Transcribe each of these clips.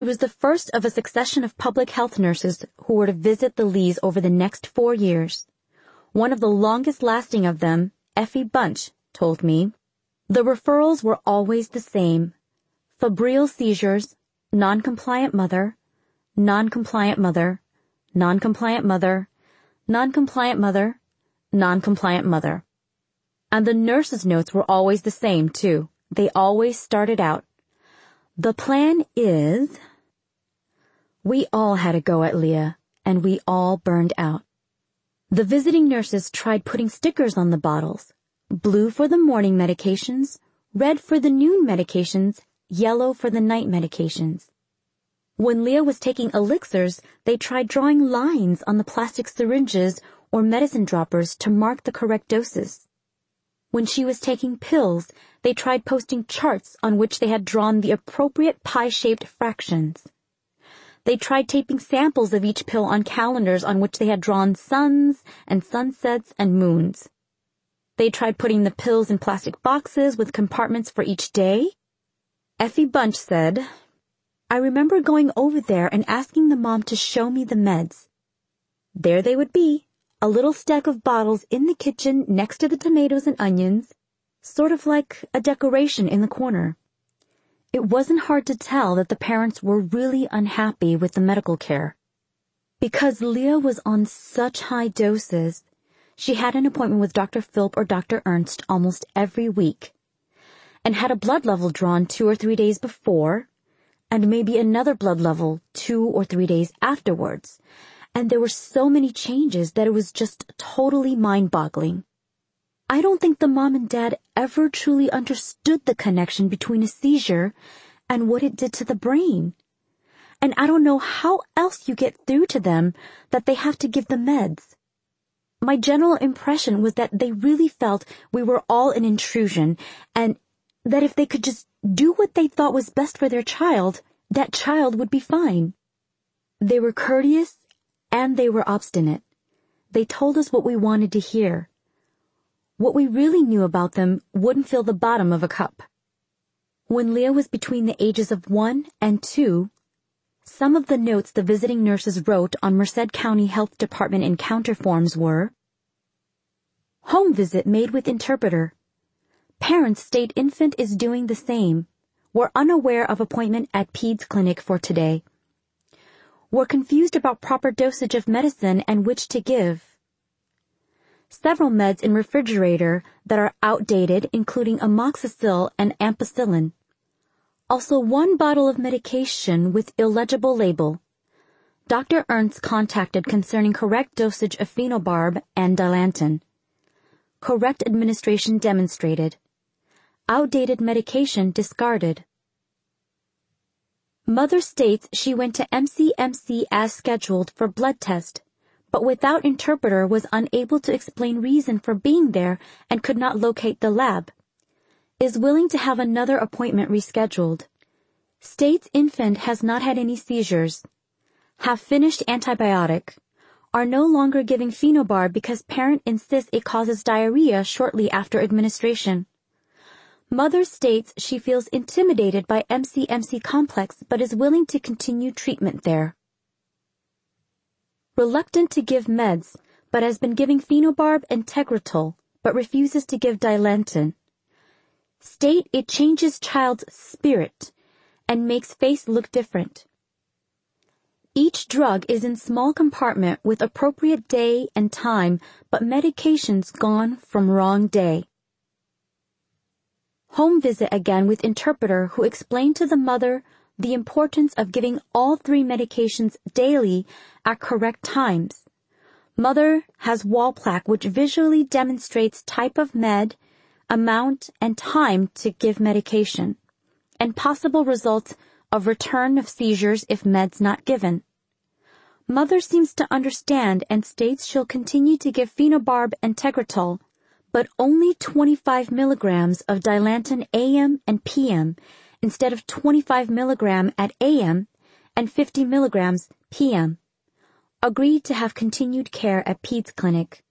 It was the first of a succession of public health nurses who were to visit the Lees over the next 4 years. One of the longest-lasting of them, Effie Bunch, told me. The referrals were always the same. Febrile seizures, non-compliant mother, non-compliant mother, non-compliant mother, non-compliant mother, non-compliant mother. And the nurses' notes were always the same, too. They always started out, "The plan is..." We all had a go at Leah, and we all burned out. The visiting nurses tried putting stickers on the bottles. Blue for the morning medications, red for the noon medications, yellow for the night medications. When Leah was taking elixirs, they tried drawing lines on the plastic syringes or medicine droppers to mark the correct doses. When she was taking pills, they tried posting charts on which they had drawn the appropriate pie-shaped fractions. They tried taping samples of each pill on calendars on which they had drawn suns and sunsets and moons. They tried putting the pills in plastic boxes with compartments for each day. Effie Bunch said, "I remember going over there and asking the mom to show me the meds. There they would be, a little stack of bottles in the kitchen next to the tomatoes and onions, sort of like a decoration in the corner." It wasn't hard to tell that the parents were really unhappy with the medical care. Because Leah was on such high doses, she had an appointment with Dr. Philp or Dr. Ernst almost every week, and had a blood level drawn 2 or 3 days before, and maybe another blood level 2 or 3 days afterwards, and there were so many changes that it was just totally mind-boggling. I don't think the mom and dad ever truly understood the connection between a seizure and what it did to the brain. And I don't know how else you get through to them that they have to give the meds. My general impression was that they really felt we were all an intrusion, and that if they could just do what they thought was best for their child, that child would be fine. They were courteous, and they were obstinate. They told us what we wanted to hear. What we really knew about them wouldn't fill the bottom of a cup. When Leah was between the ages of 1 and 2, some of the notes the visiting nurses wrote on Merced County Health Department encounter forms were: home visit made with interpreter. Parents state infant is doing the same. We're unaware of appointment at Peds Clinic for today. We're confused about proper dosage of medicine and which to give. Several meds in refrigerator that are outdated, including amoxicillin and ampicillin. Also 1 bottle of medication with illegible label. Dr. Ernst contacted concerning correct dosage of phenobarb and Dilantin. Correct administration demonstrated. Outdated medication discarded. Mother states she went to MCMC as scheduled for blood test, but without interpreter was unable to explain reason for being there and could not locate the lab. Is willing to have another appointment rescheduled. States infant has not had any seizures. Have finished antibiotic. Are no longer giving phenobarb because parent insists it causes diarrhea shortly after administration. Mother states she feels intimidated by MCMC complex but is willing to continue treatment there. Reluctant to give meds, but has been giving phenobarb and Tegretol, but refuses to give Dilantin. State it changes child's spirit and makes face look different. Each drug is in small compartment with appropriate day and time, but medications gone from wrong day. Home visit again with interpreter who explained to the mother the importance of giving all 3 medications daily at correct times. Mother has wall plaque which visually demonstrates type of med, amount, and time to give medication, and possible results of return of seizures if meds not given. Mother seems to understand and states she'll continue to give phenobarb and Tegretol, but only 25 milligrams of Dilantin AM and PM instead of 25 milligram at AM and 50 milligrams PM. Agreed to have continued care at Peds Clinic.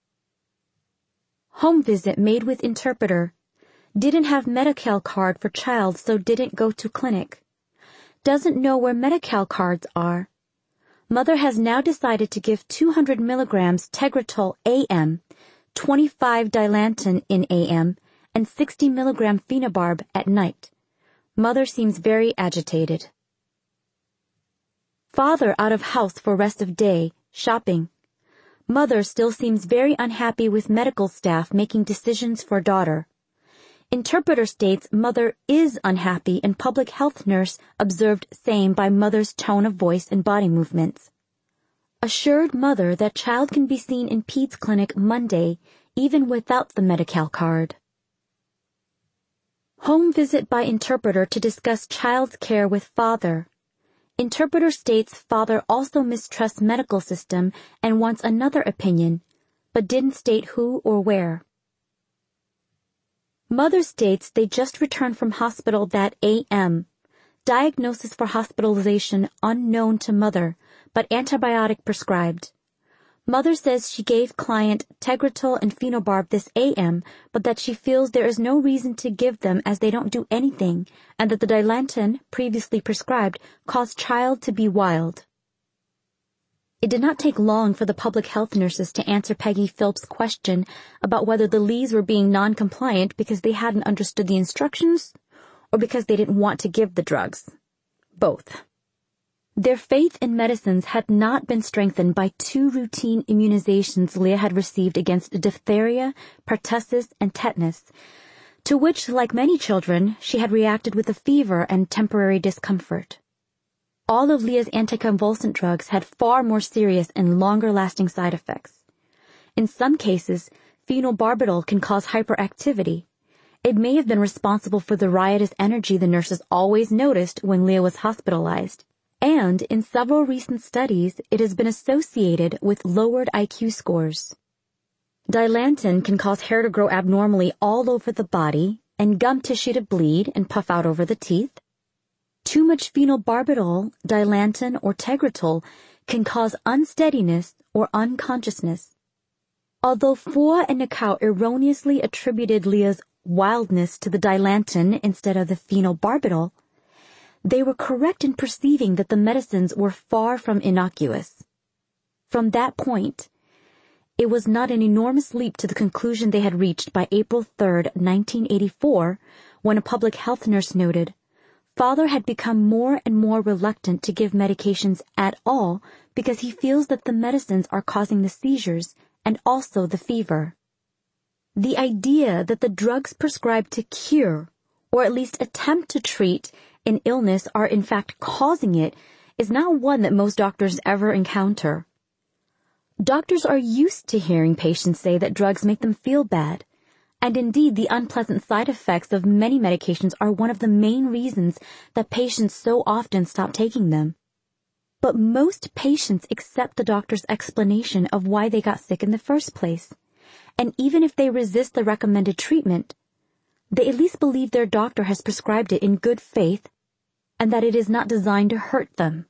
Home visit made with interpreter. Didn't have Medi-Cal card for child, so didn't go to clinic. doesn't know where Medi-Cal cards are. Mother has now decided to give 200 milligrams Tegretol AM, 25 Dilantin in AM, and 60 milligram phenobarb at night. Mother seems very agitated. Father out of house for rest of day, shopping. Mother still seems very unhappy with medical staff making decisions for daughter. Interpreter states mother is unhappy and public health nurse observed same by mother's tone of voice and body movements. Assured mother that child can be seen in Peds clinic Monday, even without the Medi-Cal card. Home visit by interpreter to discuss child's care with father. Interpreter states father also mistrusts medical system and wants another opinion, but didn't state who or where. Mother states they just returned from hospital that AM. Diagnosis for hospitalization unknown to mother, but antibiotic prescribed. Mother says she gave client Tegretol and phenobarb this AM, but that she feels there is no reason to give them as they don't do anything, and that the Dilantin, previously prescribed, caused child to be wild. It did not take long for the public health nurses to answer Peggy Phillips' question about whether the Lees were being non-compliant because they hadn't understood the instructions or because they didn't want to give the drugs. Both. Their faith in medicines had not been strengthened by 2 routine immunizations Leah had received against diphtheria, pertussis, and tetanus, to which, like many children, she had reacted with a fever and temporary discomfort. All of Leah's anticonvulsant drugs had far more serious and longer-lasting side effects. In some cases, phenobarbital can cause hyperactivity. It may have been responsible for the riotous energy the nurses always noticed when Leah was hospitalized. And in several recent studies, it has been associated with lowered IQ scores. Dilantin can cause hair to grow abnormally all over the body and gum tissue to bleed and puff out over the teeth. Too much phenobarbital, Dilantin, or Tegretol can cause unsteadiness or unconsciousness. Although Fua and Nakau erroneously attributed Leah's wildness to the Dilantin instead of the phenobarbital, they were correct in perceiving that the medicines were far from innocuous. From that point, it was not an enormous leap to the conclusion they had reached by April 3, 1984, when a public health nurse noted, Father had become more and more reluctant to give medications at all because he feels that the medicines are causing the seizures and also the fever. The idea that the drugs prescribed to cure, or at least attempt to treat, an illness are in fact causing it is not one that most doctors ever encounter. Doctors are used to hearing patients say that drugs make them feel bad, and indeed the unpleasant side effects of many medications are one of the main reasons that patients so often stop taking them. But most patients accept the doctor's explanation of why they got sick in the first place, and even if they resist the recommended treatment, they at least believe their doctor has prescribed it in good faith and that it is not designed to hurt them.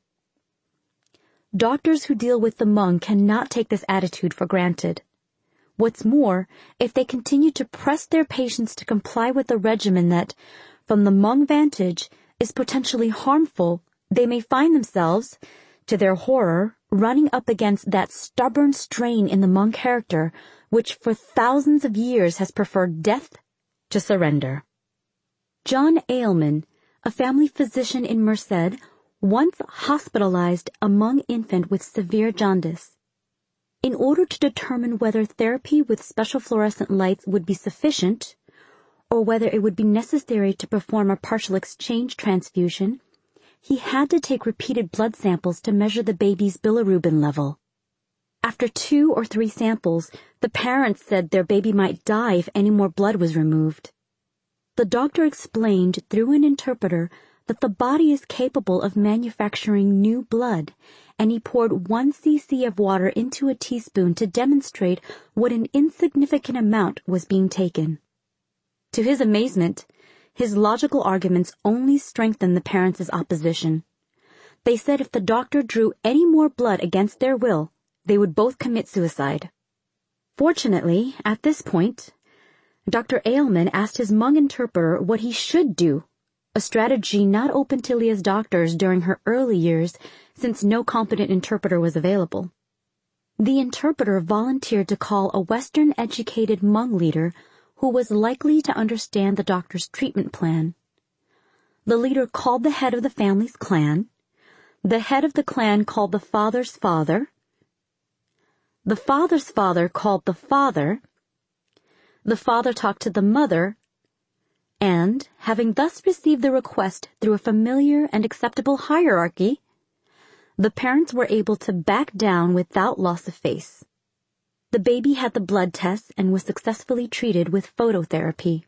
Doctors who deal with the Hmong cannot take this attitude for granted. What's more, if they continue to press their patients to comply with a regimen that, from the Hmong vantage, is potentially harmful, they may find themselves, to their horror, running up against that stubborn strain in the Hmong character which for thousands of years has preferred death to surrender. John Ailman, a family physician in Merced, once hospitalized a Hmong infant with severe jaundice. In order to determine whether therapy with special fluorescent lights would be sufficient, or whether it would be necessary to perform a partial exchange transfusion, he had to take repeated blood samples to measure the baby's bilirubin level. After 2 or 3 samples, the parents said their baby might die if any more blood was removed. The doctor explained through an interpreter that the body is capable of manufacturing new blood, and he poured 1 cc of water into a teaspoon to demonstrate what an insignificant amount was being taken. To his amazement, his logical arguments only strengthened the parents' opposition. They said if the doctor drew any more blood against their will, they would both commit suicide. Fortunately, at this point, Dr. Ailman asked his Hmong interpreter what he should do, a strategy not open to Leah's doctors during her early years since no competent interpreter was available. The interpreter volunteered to call a Western-educated Hmong leader who was likely to understand the doctor's treatment plan. The leader called the head of the family's clan. The head of the clan called the father's father. The father's father called the father. The father talked to the mother, and, having thus received the request through a familiar and acceptable hierarchy, the parents were able to back down without loss of face. The baby had the blood tests and was successfully treated with phototherapy.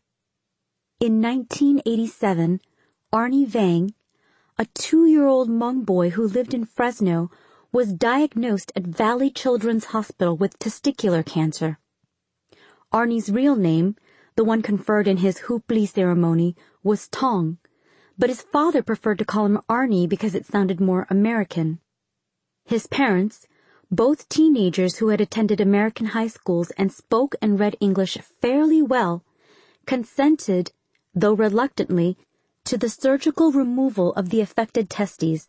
In 1987, Arnie Vang, a 2-year-old Hmong boy who lived in Fresno, was diagnosed at Valley Children's Hospital with testicular cancer. Arnie's real name, the one conferred in his Hupli ceremony, was Tong, but his father preferred to call him Arnie because it sounded more American. His parents, both teenagers who had attended American high schools and spoke and read English fairly well, consented, though reluctantly, to the surgical removal of the affected testes.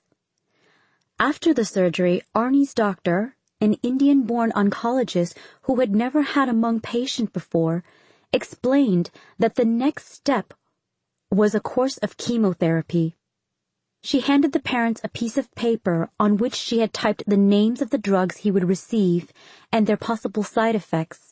After the surgery, Arnie's doctor, an Indian-born oncologist who had never had a Hmong patient before, explained that the next step was a course of chemotherapy. She handed the parents a piece of paper on which she had typed the names of the drugs he would receive and their possible side effects.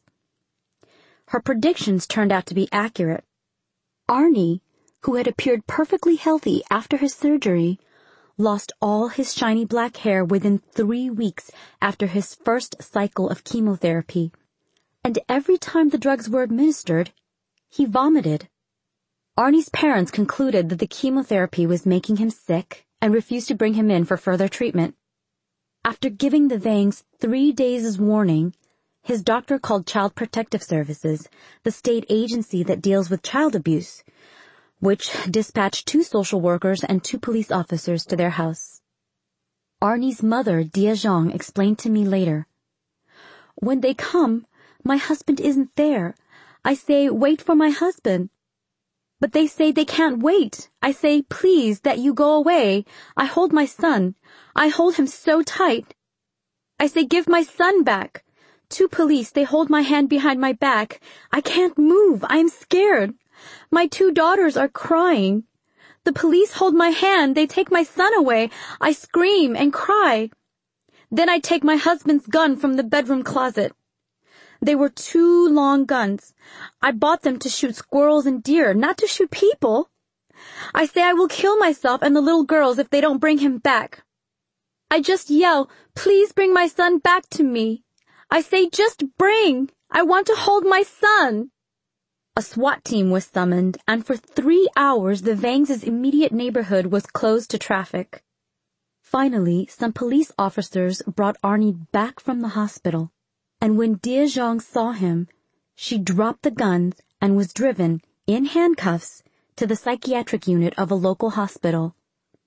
Her predictions turned out to be accurate. Arnie, who had appeared perfectly healthy after his surgery, lost all his shiny black hair within 3 weeks after his first cycle of chemotherapy, and every time the drugs were administered, he vomited. Arnie's parents concluded that the chemotherapy was making him sick and refused to bring him in for further treatment. After giving the Vangs 3 days' warning, his doctor called Child Protective Services, the state agency that deals with child abuse, which dispatched 2 social workers and 2 police officers to their house. Arnie's mother, Dia Zhang, explained to me later, "When they come, my husband isn't there. I say, 'Wait for my husband.' But they say they can't wait. I say, 'Please, that you go away.' I hold my son. I hold him so tight. I say, 'Give my son back.' 2 police, they hold my hand behind my back. I can't move. I am scared. My 2 daughters are crying. The police hold my hand. They take my son away. I scream and cry. Then I take my husband's gun from the bedroom closet. They were 2 long guns. I bought them to shoot squirrels and deer, not to shoot people. I say I will kill myself and the little girls if they don't bring him back. I just yell, 'Please bring my son back to me.' I say, 'Just bring. I want to hold my son.'" A SWAT team was summoned, and for 3 hours the Vangs' immediate neighborhood was closed to traffic. Finally, some police officers brought Arnie back from the hospital, and when Dia Zhang saw him, she dropped the guns and was driven, in handcuffs, to the psychiatric unit of a local hospital.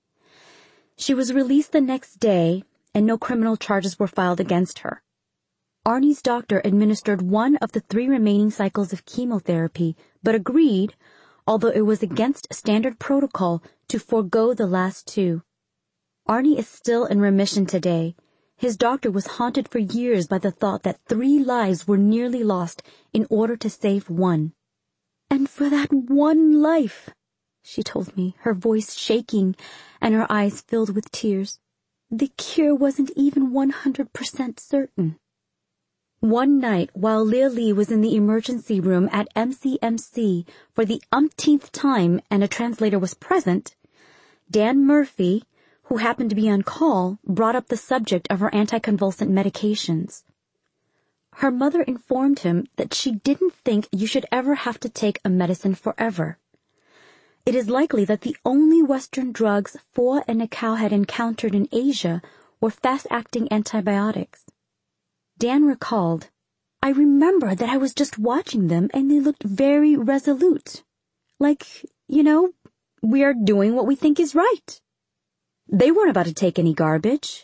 She was released the next day, and no criminal charges were filed against her. Arnie's doctor administered one of the 3 remaining cycles of chemotherapy, but agreed, although it was against standard protocol, to forego the last 2. Arnie is still in remission today. His doctor was haunted for years by the thought that 3 lives were nearly lost in order to save 1. "And for that 1 life," she told me, her voice shaking and her eyes filled with tears, "the cure wasn't even 100% certain." One night, while Leah Lee was in the emergency room at MCMC for the umpteenth time and a translator was present, Dan Murphy, who happened to be on call, brought up the subject of her anticonvulsant medications. Her mother informed him that she didn't think you should ever have to take a medicine forever. It is likely that the only Western drugs Pho and Nakao had encountered in Asia were fast-acting antibiotics. Dan recalled, "I remember that I was just watching them and they looked very resolute. Like, we are doing what we think is right. They weren't about to take any garbage.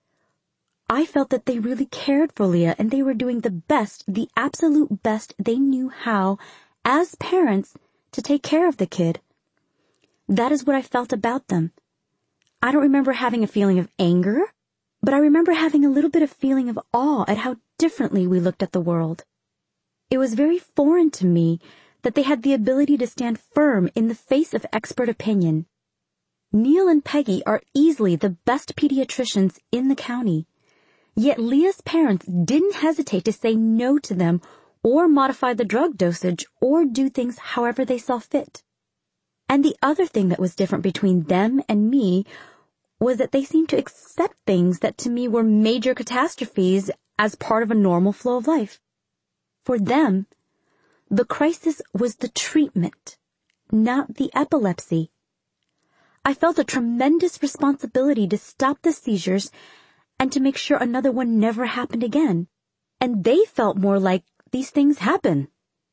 I felt that they really cared for Leah and they were doing the best, the absolute best they knew how, as parents, to take care of the kid. That is what I felt about them. I don't remember having a feeling of anger, but I remember having a little bit of feeling of awe at how differently we looked at the world. It was very foreign to me that they had the ability to stand firm in the face of expert opinion. Neil and Peggy are easily the best pediatricians in the county, yet Leah's parents didn't hesitate to say no to them or modify the drug dosage or do things however they saw fit. And the other thing that was different between them and me was that they seemed to accept things that to me were major catastrophes as part of a normal flow of life. For them, the crisis was the treatment, not the epilepsy. I felt a tremendous responsibility to stop the seizures and to make sure another one never happened again. And they felt more like these things happen,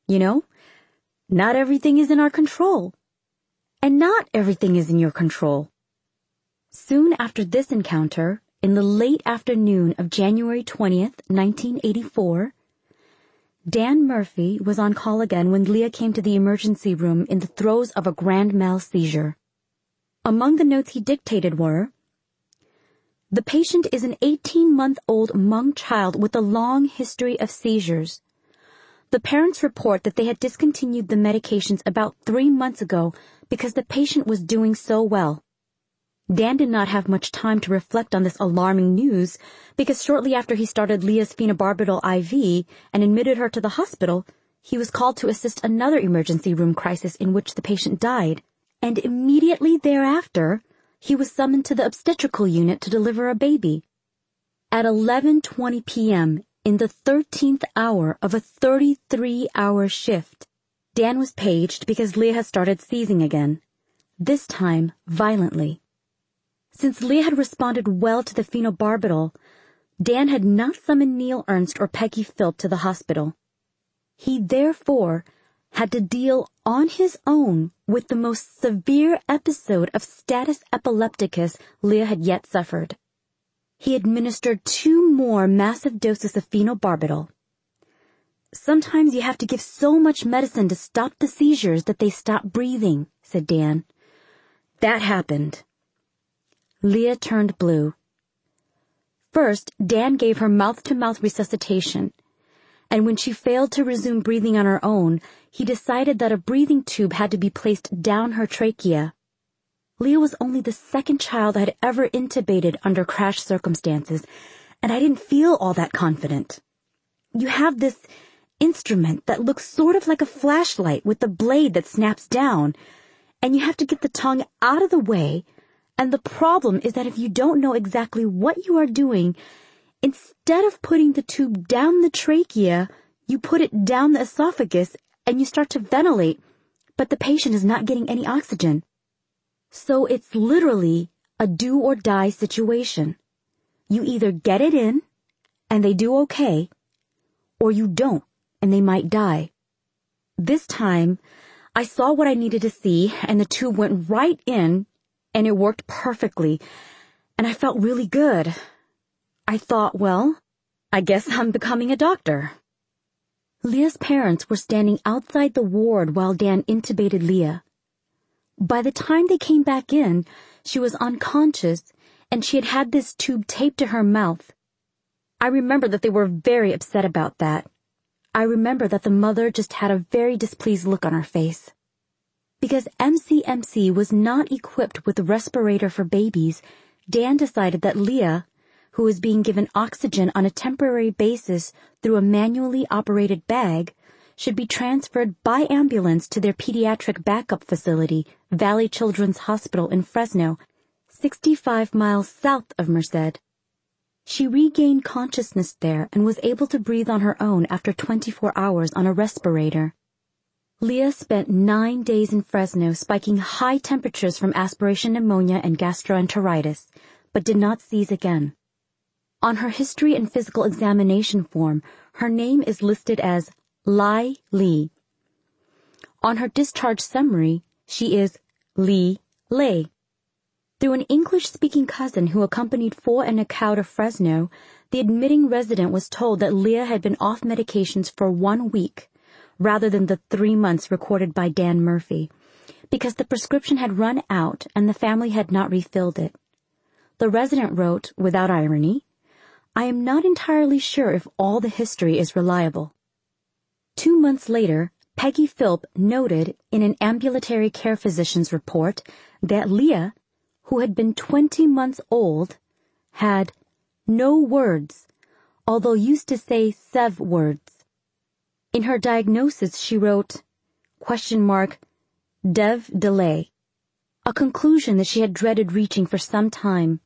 Not everything is in our control. And not everything is in your control. Soon after this encounter, in the late afternoon of January 20th, 1984, Dan Murphy was on call again when Leah came to the emergency room in the throes of a grand mal seizure. Among the notes he dictated were, "The patient is an 18-month-old Hmong child with a long history of seizures. The parents report that they had discontinued the medications about 3 months ago because the patient was doing so well." Dan did not have much time to reflect on this alarming news because shortly after he started Leah's phenobarbital IV and admitted her to the hospital, he was called to assist another emergency room crisis in which the patient died, and immediately thereafter, he was summoned to the obstetrical unit to deliver a baby. At 11:20 p.m., in the 13th hour of a 33-hour shift, Dan was paged because Leah had started seizing again, this time violently. Since Leah had responded well to the phenobarbital, Dan had not summoned Neil Ernst or Peggy Philp to the hospital. He therefore had to deal on his own with the most severe episode of status epilepticus Leah had yet suffered. He administered 2 more massive doses of phenobarbital. "Sometimes you have to give so much medicine to stop the seizures that they stop breathing," said Dan. That happened. Leah turned blue. First, Dan gave her mouth-to-mouth resuscitation, and when she failed to resume breathing on her own, he decided that a breathing tube had to be placed down her trachea. Leah was only the second child I had ever intubated under crash circumstances, and I didn't feel all that confident. You have this instrument that looks sort of like a flashlight with a blade that snaps down, and you have to get the tongue out of the way. And the problem is that if you don't know exactly what you are doing, instead of putting the tube down the trachea, you put it down the esophagus and you start to ventilate, but the patient is not getting any oxygen. So it's literally a do or die situation. You either get it in and they do okay, or you don't and they might die. This time, I saw what I needed to see and the tube went right in, and it worked perfectly, and I felt really good. I thought, well, I guess I'm becoming a doctor. Leah's parents were standing outside the ward while Dan intubated Leah. By the time they came back in, she was unconscious, and she had had this tube taped to her mouth. I remember that they were very upset about that. I remember that the mother just had a very displeased look on her face. Because MCMC was not equipped with a respirator for babies, Dan decided that Leah, who was being given oxygen on a temporary basis through a manually operated bag, should be transferred by ambulance to their pediatric backup facility, Valley Children's Hospital in Fresno, 65 miles south of Merced. She regained consciousness there and was able to breathe on her own after 24 hours on a respirator. Leah spent 9 days in Fresno spiking high temperatures from aspiration pneumonia and gastroenteritis, but did not seize again. On her history and physical examination form, her name is listed as Lai Lee. On her discharge summary, she is Lee Lei. Through an English-speaking cousin who accompanied Fo and Nakau to Fresno, the admitting resident was told that Leah had been off medications for 1 week, rather than the 3 months recorded by Dan Murphy, because the prescription had run out and the family had not refilled it. The resident wrote, without irony, "I am not entirely sure if all the history is reliable." 2 months later, Peggy Philp noted in an ambulatory care physician's report that Leah, who had been 20 months old, had no words, although used to say 7 words. In her diagnosis, she wrote, "dev delay," a conclusion that she had dreaded reaching for some time.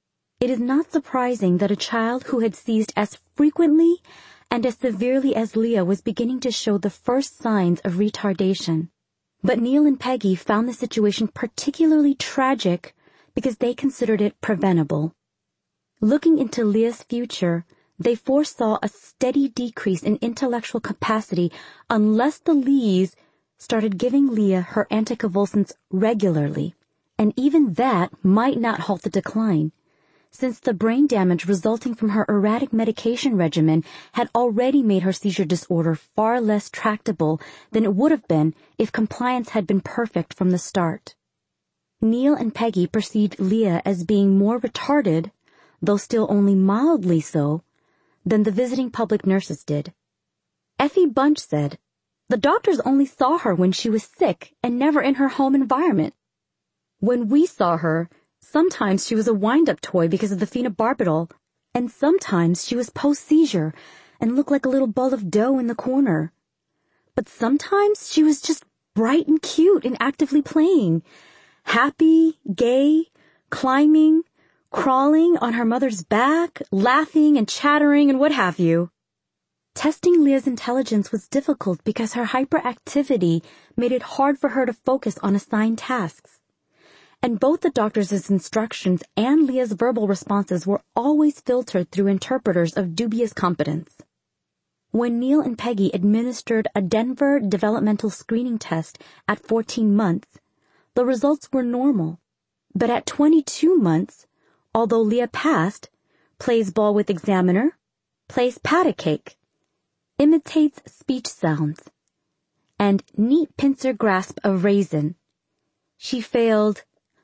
It is not surprising that a child who had seized as frequently and as severely as Leah was beginning to show the first signs of retardation. But Neil and Peggy found the situation particularly tragic because they considered it preventable. Looking into Leah's future, they foresaw a steady decrease in intellectual capacity unless the Lees started giving Leah her anticonvulsants regularly, and even that might not halt the decline, since the brain damage resulting from her erratic medication regimen had already made her seizure disorder far less tractable than it would have been if compliance had been perfect from the start. Neil and Peggy perceived Leah as being more retarded, though still only mildly so, than the visiting public nurses did. Effie Bunch said, "The doctors only saw her when she was sick and never in her home environment. When we saw her, sometimes she was a wind-up toy because of the phenobarbital, and sometimes she was post-seizure and looked like a little ball of dough in the corner. But sometimes she was just bright and cute and actively playing, happy, gay, climbing, crawling on her mother's back, laughing and chattering and what have you." Testing Leah's intelligence was difficult because her hyperactivity made it hard for her to focus on assigned tasks. And both the doctor's instructions and Leah's verbal responses were always filtered through interpreters of dubious competence. When Neil and Peggy administered a Denver developmental screening test at 14 months, the results were normal. But at 22 months, although Leah passed, plays ball with examiner, plays pat cake, imitates speech sounds, and neat pincer grasp of raisin, she failed,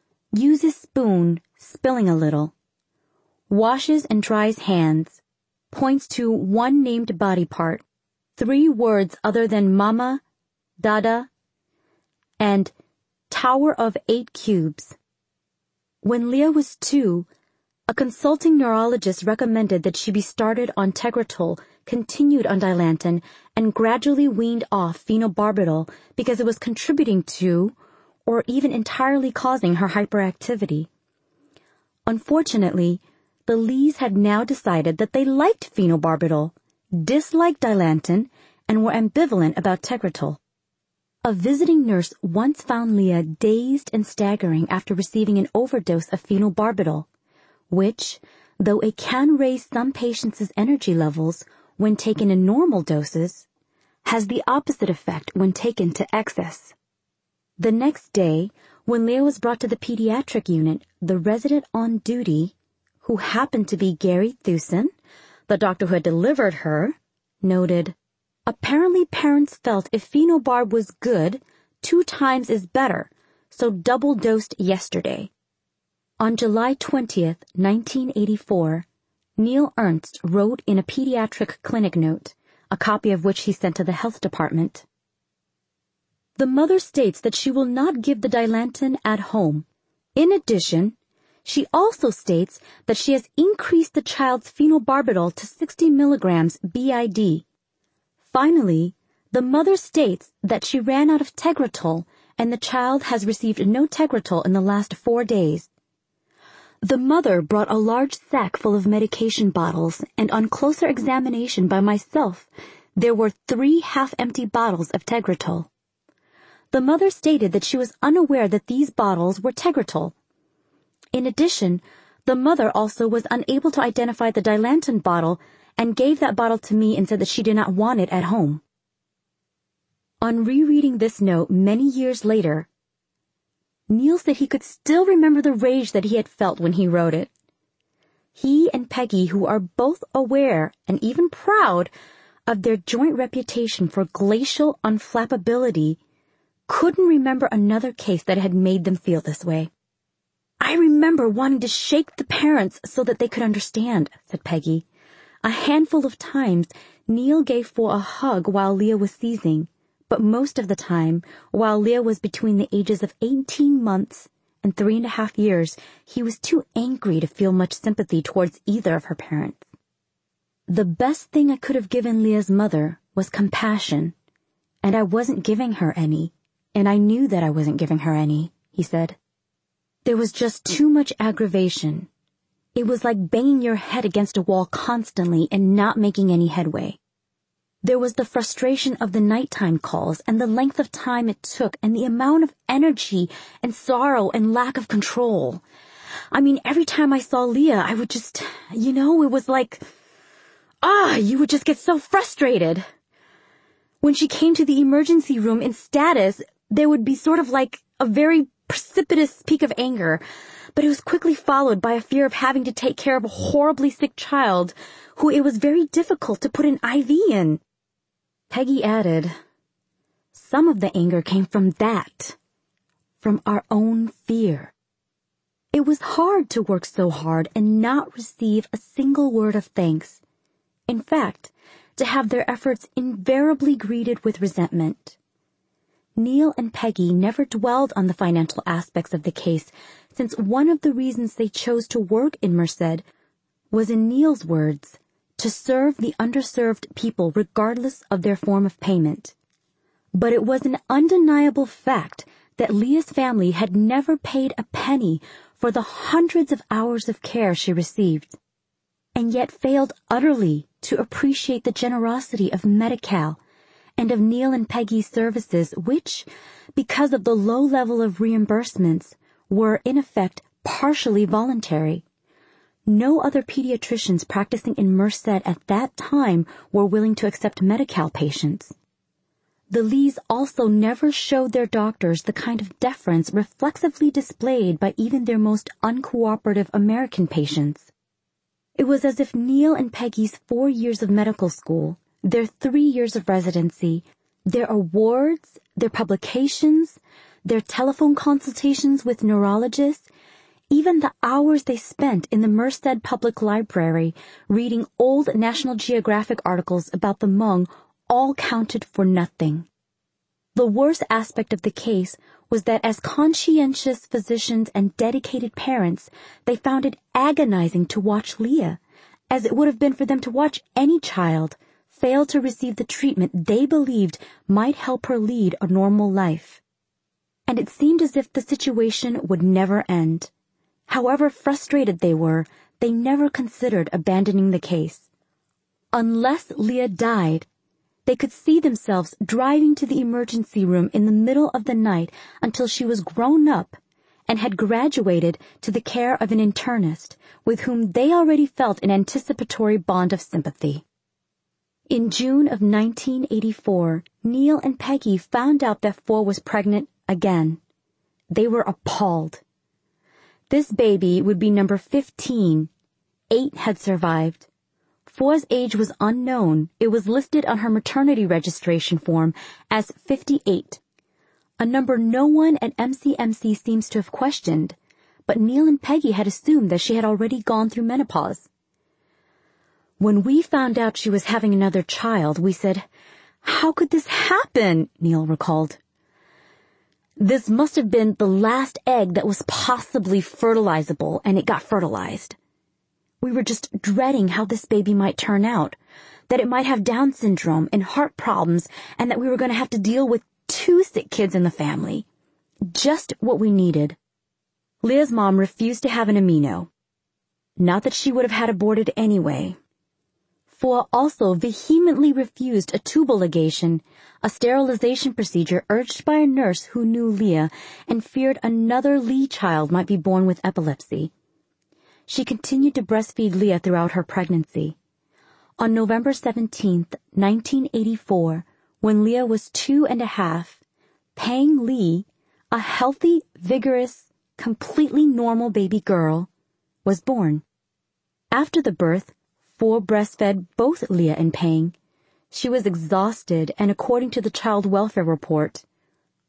uses spoon, spilling a little, washes and dries hands, points to one named body part, 3 words other than mama, dada, and Tower of 8 cubes. When Leah was 2, a consulting neurologist recommended that she be started on Tegretol, continued on Dilantin, and gradually weaned off phenobarbital because it was contributing to, or even entirely causing, her hyperactivity. Unfortunately, the Lees had now decided that they liked phenobarbital, disliked Dilantin, and were ambivalent about Tegretol. A visiting nurse once found Leah dazed and staggering after receiving an overdose of phenobarbital, which, though it can raise some patients' energy levels when taken in normal doses, has the opposite effect when taken to excess. The next day, when Leah was brought to the pediatric unit, the resident on duty, who happened to be Gary Thusen, the doctor who had delivered her, noted, "Apparently parents felt if phenobarb was good, 2 times is better, so double-dosed yesterday." On July 20th, 1984, Neil Ernst wrote in a pediatric clinic note, a copy of which he sent to the health department. The mother states that she will not give the Dilantin at home. In addition, she also states that she has increased the child's phenobarbital to 60 milligrams BID. Finally, the mother states that she ran out of Tegretol and the child has received no Tegretol in the last 4 days. The mother brought a large sack full of medication bottles, and on closer examination by myself, there were 3 half-empty bottles of Tegretol. The mother stated that she was unaware that these bottles were Tegretol. In addition, the mother also was unable to identify the Dilantin bottle and gave that bottle to me and said that she did not want it at home. On rereading this note many years later, Neil said he could still remember the rage that he had felt when he wrote it. He and Peggy, who are both aware and even proud of their joint reputation for glacial unflappability, couldn't remember another case that had made them feel this way. "I remember wanting to shake the parents so that they could understand," said Peggy. "A handful of times, Neil gave Four a hug while Leah was seizing, but most of the time, while Leah was between the ages of 18 months and 3.5 years, he was too angry to feel much sympathy towards either of her parents. The best thing I could have given Leah's mother was compassion, and I wasn't giving her any, and I knew that I wasn't giving her any," he said. "There was just too much aggravation. It was like banging your head against a wall constantly and not making any headway. There was the frustration of the nighttime calls and the length of time it took and the amount of energy and sorrow and lack of control. I mean, every time I saw Leah, I would just, it was like, you would just get so frustrated. When she came to the emergency room in status, there would be sort of like a very precipitous peak of anger, but it was quickly followed by a fear of having to take care of a horribly sick child who it was very difficult to put an IV in." Peggy added, "Some of the anger came from that, from our own fear. It was hard to work so hard and not receive a single word of thanks. In fact, to have their efforts invariably greeted with resentment." Neil and Peggy never dwelled on the financial aspects of the case, since one of the reasons they chose to work in Merced was, in Neil's words, to serve the underserved people regardless of their form of payment. But it was an undeniable fact that Leah's family had never paid a penny for the hundreds of hours of care she received, and yet failed utterly to appreciate the generosity of Medi-Cal and of Neil and Peggy's services, which, because of the low level of reimbursements, were, in effect, partially voluntary. No other pediatricians practicing in Merced at that time were willing to accept Medi-Cal patients. The Lees also never showed their doctors the kind of deference reflexively displayed by even their most uncooperative American patients. It was as if Neil and Peggy's 4 years of medical school, their 3 years of residency, their awards, their publications, their telephone consultations with neurologists, even the hours they spent in the Merced Public Library reading old National Geographic articles about the Hmong all counted for nothing. The worst aspect of the case was that as conscientious physicians and dedicated parents, they found it agonizing to watch Leah, as it would have been for them to watch any child, fail to receive the treatment they believed might help her lead a normal life. And it seemed as if the situation would never end. However frustrated they were, they never considered abandoning the case. Unless Leah died, they could see themselves driving to the emergency room in the middle of the night until she was grown up and had graduated to the care of an internist with whom they already felt an anticipatory bond of sympathy. In June of 1984, Neil and Peggy found out that Four was pregnant again. They were appalled. This baby would be number 15. 8 had survived. Four's age was unknown. It was listed on her maternity registration form as 58, a number no one at MCMC seems to have questioned, but Neil and Peggy had assumed that she had already gone through menopause. "When we found out she was having another child, we said, 'How could this happen?'" Neil recalled. "This must have been the last egg that was possibly fertilizable, and it got fertilized. We were just dreading how this baby might turn out, that it might have Down syndrome and heart problems, and that we were going to have to deal with 2 sick kids in the family. Just what we needed." Leah's mom refused to have an amino. Not that she would have had aborted anyway. Four also vehemently refused a tubal ligation, a sterilization procedure urged by a nurse who knew Leah and feared another Lee child might be born with epilepsy. She continued to breastfeed Leah throughout her pregnancy. On November 17, 1984, when Leah was 2.5, Pang Lee, a healthy, vigorous, completely normal baby girl, was born. After the birth, Four breastfed both Leah and Pang. She was exhausted, and according to the child welfare report,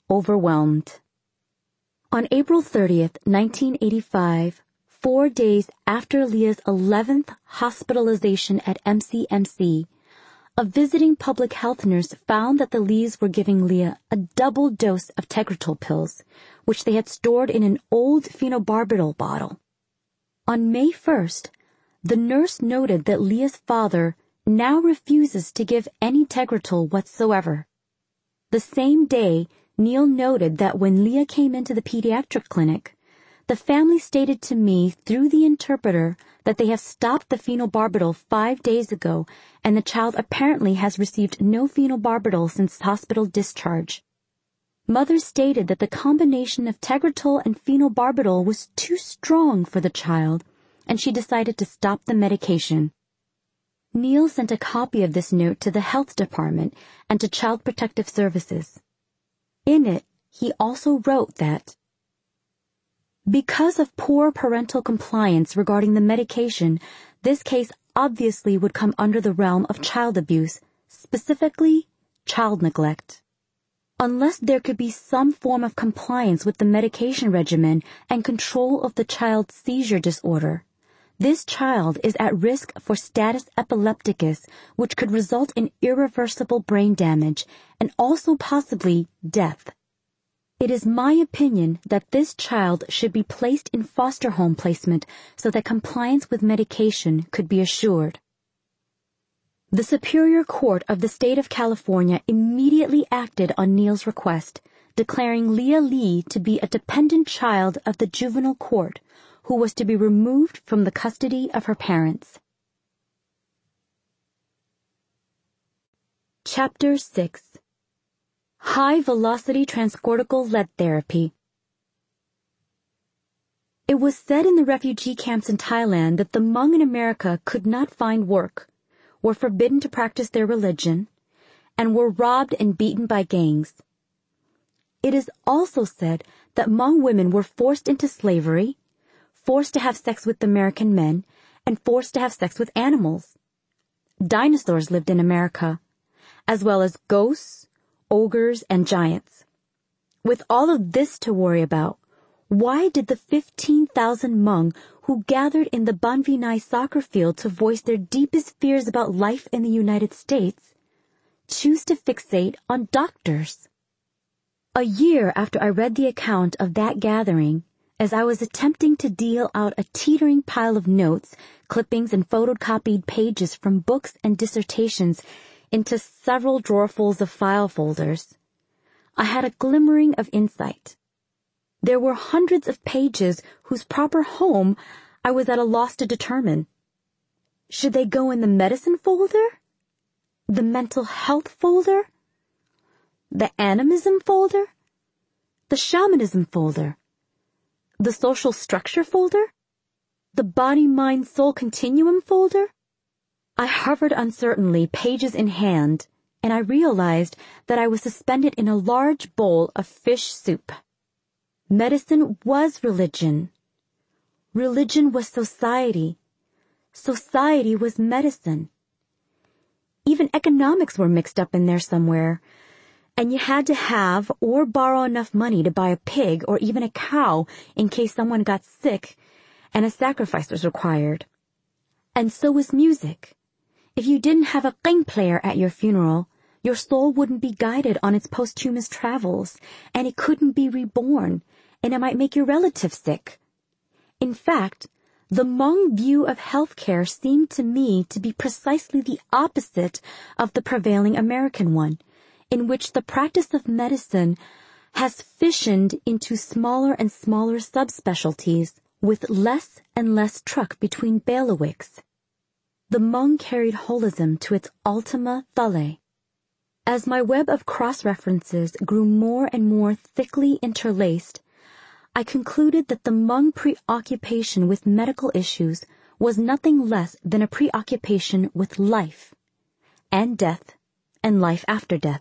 overwhelmed. On April 30th, 1985, 4 days after Leah's 11th hospitalization at MCMC, a visiting public health nurse found that the Lees were giving Leah a double dose of Tegretol pills, which they had stored in an old phenobarbital bottle. On May 1st, the nurse noted that Leah's father now refuses to give any Tegretol whatsoever. The same day, Neil noted that when Leah came into the pediatric clinic, the family stated to me through the interpreter that they have stopped the phenobarbital 5 days ago and the child apparently has received no phenobarbital since hospital discharge. Mother stated that the combination of Tegretol and phenobarbital was too strong for the child, and she decided to stop the medication. Neil sent a copy of this note to the health department and to Child Protective Services. In it, he also wrote that, because of poor parental compliance regarding the medication, this case obviously would come under the realm of child abuse, specifically child neglect. Unless there could be some form of compliance with the medication regimen and control of the child's seizure disorder, this child is at risk for status epilepticus, which could result in irreversible brain damage and also possibly death. It is my opinion that this child should be placed in foster home placement so that compliance with medication could be assured. The Superior Court of the State of California immediately acted on Neil's request, declaring Leah Lee to be a dependent child of the juvenile court who was to be removed from the custody of her parents. Chapter 6. High-velocity transcortical lead therapy. It was said in the refugee camps in Thailand that the Hmong in America could not find work, were forbidden to practice their religion, and were robbed and beaten by gangs. It is also said that Hmong women were forced into slavery, forced to have sex with American men, and forced to have sex with animals. Dinosaurs lived in America, as well as ghosts, ogres, and giants. With all of this to worry about, why did the 15,000 Hmong who gathered in the Ban Vinai soccer field to voice their deepest fears about life in the United States choose to fixate on doctors? A year after I read the account of that gathering, as I was attempting to deal out a teetering pile of notes, clippings, and photocopied pages from books and dissertations into several drawerfuls of file folders, I had a glimmering of insight. There were hundreds of pages whose proper home I was at a loss to determine. Should they go in the medicine folder? The mental health folder? The animism folder? The shamanism folder? The social structure folder? The body-mind-soul continuum folder? I hovered uncertainly, pages in hand, and I realized that I was suspended in a large bowl of fish soup. Medicine was religion. Religion was society. Society was medicine. Even economics were mixed up in there somewhere, and you had to have or borrow enough money to buy a pig or even a cow in case someone got sick and a sacrifice was required. And so was music. If you didn't have a qing player at your funeral, your soul wouldn't be guided on its posthumous travels, and it couldn't be reborn, and it might make your relatives sick. In fact, the Hmong view of healthcare seemed to me to be precisely the opposite of the prevailing American one, in which the practice of medicine has fissioned into smaller and smaller subspecialties with less and less truck between bailiwicks. The Hmong carried holism to its ultima thule. As my web of cross-references grew more and more thickly interlaced, I concluded that the Hmong preoccupation with medical issues was nothing less than a preoccupation with life, and death, and life after death.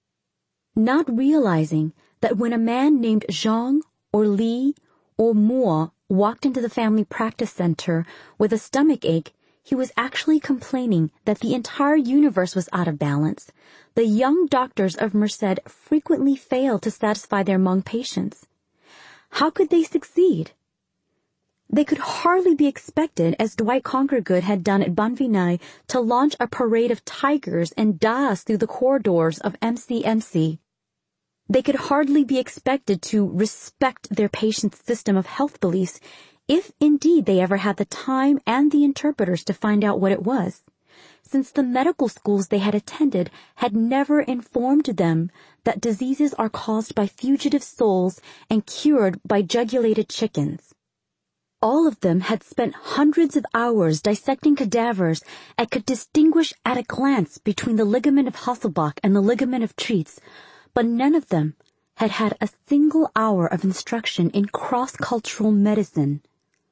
Not realizing that when a man named Zhang or Li or Mo walked into the family practice center with a stomach ache, he was actually complaining that the entire universe was out of balance. The young doctors of Merced frequently failed to satisfy their Hmong patients. How could they succeed? They could hardly be expected, as Dwight Conquergood had done at Ban Vinai, to launch a parade of tigers and das through the corridors of MCMC. They could hardly be expected to respect their patients' system of health beliefs, if indeed they ever had the time and the interpreters to find out what it was, since the medical schools they had attended had never informed them that diseases are caused by fugitive souls and cured by jugulated chickens. All of them had spent hundreds of hours dissecting cadavers and could distinguish at a glance between the ligament of Hasselbalch and the ligament of Treitz, but none of them had had a single hour of instruction in cross-cultural medicine.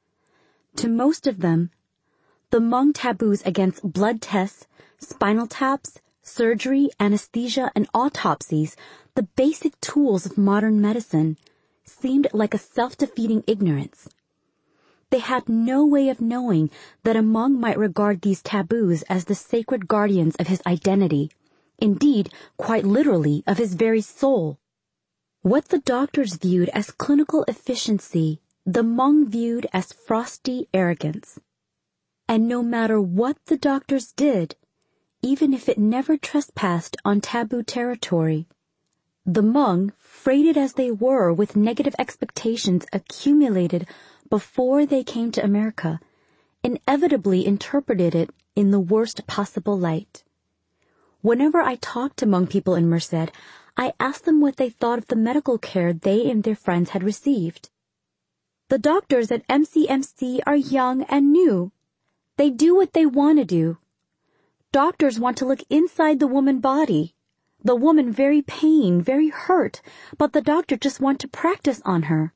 To most of them, the Hmong taboos against blood tests, spinal taps, surgery, anesthesia, and autopsies, the basic tools of modern medicine, seemed like a self-defeating ignorance. They had no way of knowing that a Hmong might regard these taboos as the sacred guardians of his identity, indeed, quite literally, of his very soul. What the doctors viewed as clinical efficiency, the Hmong viewed as frosty arrogance. And no matter what the doctors did, even if it never trespassed on taboo territory, the Hmong, freighted as they were with negative expectations accumulated before they came to America, inevitably interpreted it in the worst possible light. Whenever I talked to Hmong people in Merced, I asked them what they thought of the medical care they and their friends had received. The doctors at MCMC are young and new. They do what they want to do. Doctors want to look inside the woman body. The woman very pain, very hurt, but the doctor just want to practice on her.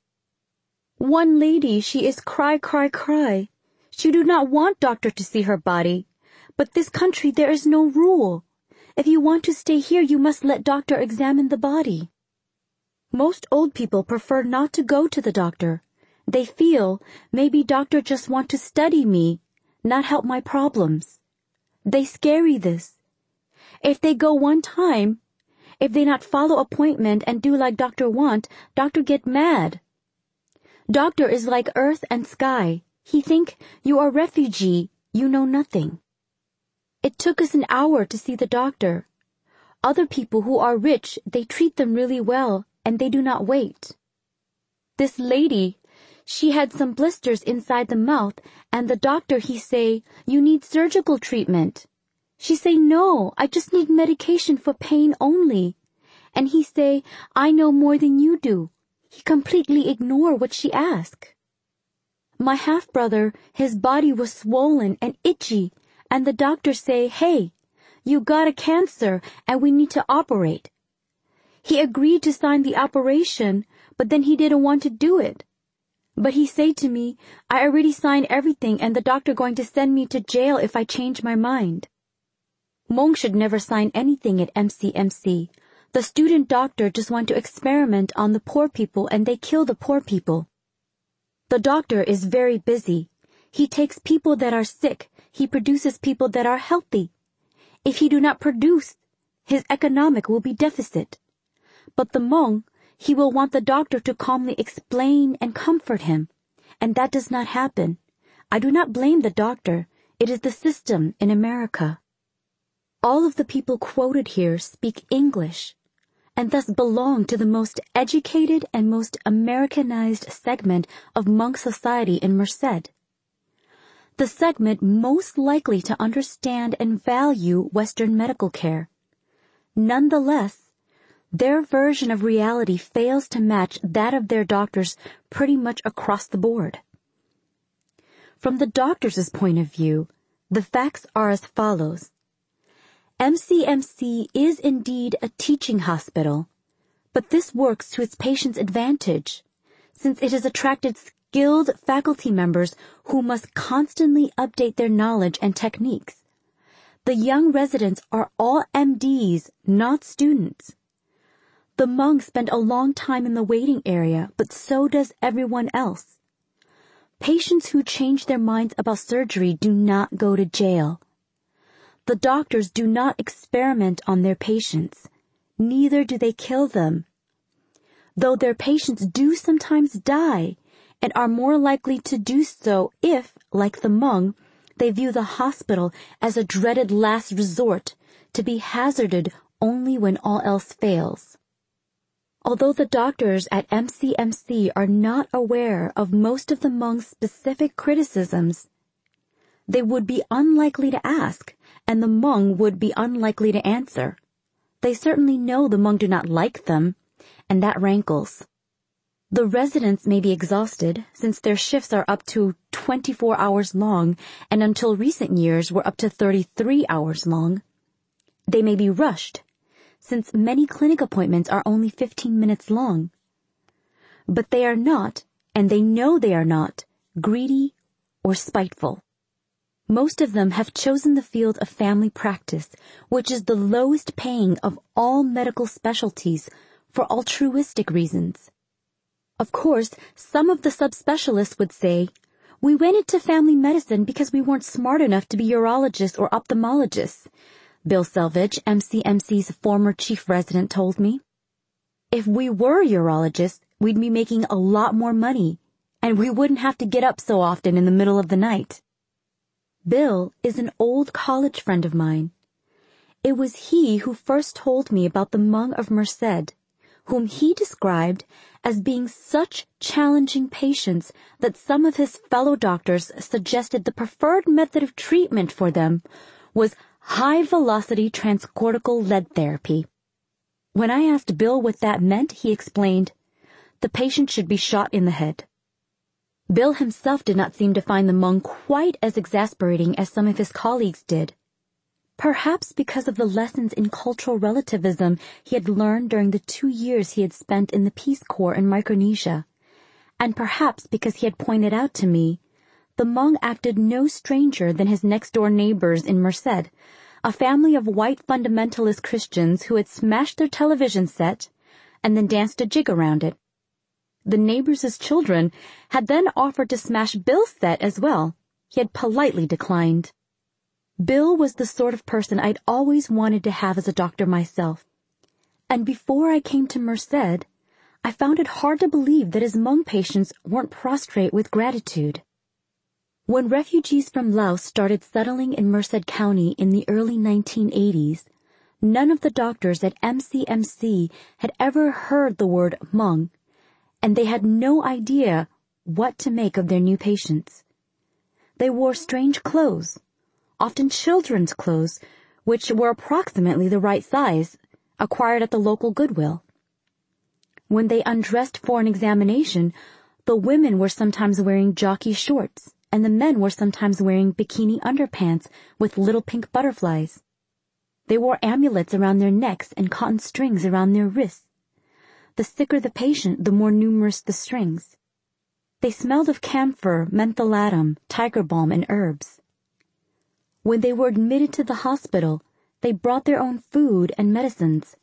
One lady, she is cry, cry, cry. She do not want doctor to see her body. But this country there is no rule. If you want to stay here, you must let doctor examine the body. Most old people prefer not to go to the doctor. They feel maybe doctor just want to study me, not help my problems. They scary this. If they go one time, if they not follow appointment and do like doctor want, doctor get mad. Doctor is like earth and sky. He think you are refugee, you know nothing. It took us an hour to see the doctor. Other people who are rich, they treat them really well, and they do not wait. This lady, she had some blisters inside the mouth, and the doctor, he say, you need surgical treatment. She say, no, I just need medication for pain only. And he say, I know more than you do. He completely ignore what she ask. My half-brother, his body was swollen and itchy, and the doctor say, hey, you got a cancer and we need to operate. He agreed to sign the operation, but then he didn't want to do it. But he say to me, I already signed everything and the doctor going to send me to jail if I change my mind. Hmong should never sign anything at MCMC. The student doctor just want to experiment on the poor people and they kill the poor people. The doctor is very busy. He takes people that are sick. He produces people that are healthy. If he do not produce, his economic will be deficit. But the Hmong, he will want the doctor to calmly explain and comfort him. And that does not happen. I do not blame the doctor. It is the system in America. All of the people quoted here speak English, and thus belong to the most educated and most Americanized segment of Hmong society in Merced. The segment most likely to understand and value Western medical care. Nonetheless, their version of reality fails to match that of their doctors pretty much across the board. From the doctor's point of view, the facts are as follows. MCMC is indeed a teaching hospital, but this works to its patients' advantage, since it has attracted skilled faculty members who must constantly update their knowledge and techniques. The young residents are all MDs, not students. The Hmong spend a long time in the waiting area, but so does everyone else. Patients who change their minds about surgery do not go to jail. The doctors do not experiment on their patients. Neither do they kill them. Though their patients do sometimes die and are more likely to do so if, like the Hmong, they view the hospital as a dreaded last resort to be hazarded only when all else fails. Although the doctors at MCMC are not aware of most of the Hmong's specific criticisms, they would be unlikely to ask, and the Hmong would be unlikely to answer. They certainly know the Hmong do not like them, and that rankles. The residents may be exhausted, since their shifts are up to 24 hours long, and until recent years were up to 33 hours long. They may be rushed, since many clinic appointments are only 15 minutes long. But they are not, and they know they are not, greedy or spiteful. Most of them have chosen the field of family practice, which is the lowest paying of all medical specialties, for altruistic reasons. Of course, some of the subspecialists would say, "We went into family medicine because we weren't smart enough to be urologists or ophthalmologists," Bill Selvage, MCMC's former chief resident, told me. "If we were urologists, we'd be making a lot more money, and we wouldn't have to get up so often in the middle of the night." Bill is an old college friend of mine. It was he who first told me about the Hmong of Merced, whom he described as being such challenging patients that some of his fellow doctors suggested the preferred method of treatment for them was high-velocity transcortical lead therapy. When I asked Bill what that meant, he explained, "The patient should be shot in the head." Bill himself did not seem to find the Hmong quite as exasperating as some of his colleagues did. Perhaps because of the lessons in cultural relativism he had learned during the 2 years he had spent in the Peace Corps in Micronesia, and perhaps because he had pointed out to me the Hmong acted no stranger than his next-door neighbors in Merced, a family of white fundamentalist Christians who had smashed their television set and then danced a jig around it. The neighbors' children had then offered to smash Bill's set as well. He had politely declined. Bill was the sort of person I'd always wanted to have as a doctor myself. And before I came to Merced, I found it hard to believe that his Hmong patients weren't prostrate with gratitude. When refugees from Laos started settling in Merced County in the early 1980s, none of the doctors at MCMC had ever heard the word Hmong, and they had no idea what to make of their new patients. They wore strange clothes, often children's clothes, which were approximately the right size, acquired at the local Goodwill. When they undressed for an examination, the women were sometimes wearing jockey shorts, and the men were sometimes wearing bikini underpants with little pink butterflies. They wore amulets around their necks and cotton strings around their wrists. The sicker the patient, the more numerous the strings. They smelled of camphor, mentholatum, tiger balm, and herbs. When they were admitted to the hospital, they brought their own food and medicines.